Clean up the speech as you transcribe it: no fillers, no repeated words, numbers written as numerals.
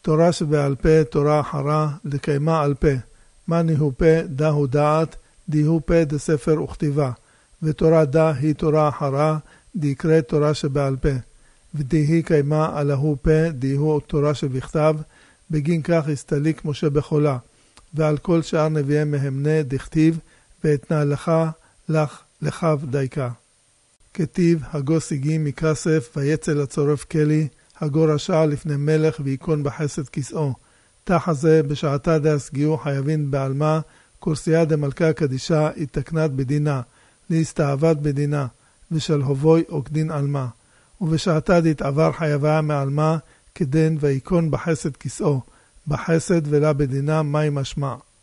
תורה שבעל פה, תורה אחרה, לקיימה על פה. מני הוא פה, דהו דעת, דיהו פה דספר וכתיבה. ותורה דה היא תורה אחרה, דיקרא תורה שבעל פה. ודיהי קיימה עלהו פה, דיהו תורה שבכתב, בגין כך הסתליק משה בחולה. ועל כל שאר נביאי מהמנה דכתיב, ואתנה לך דייקה. כתיב, הגו סיגי מכסף, ויצל הצורף כלי, הגו רשע לפני מלך ויקון בחסד כסאו. תחה זה בשעתה דהסגיעו חייבין בעלמה, קורסיה דמלכה קדישה התקנת בדינה, להסתעבד בדינה, ושלהובוי עוקדין עלמה. ובשעתה דתעבר חייביה מעלמה, כדן ויקון בחסד כסאו, בחסד ולה בדינה מי משמע.